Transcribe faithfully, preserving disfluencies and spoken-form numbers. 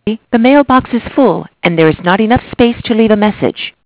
The mailbox is full and there is not enough space to leave a message.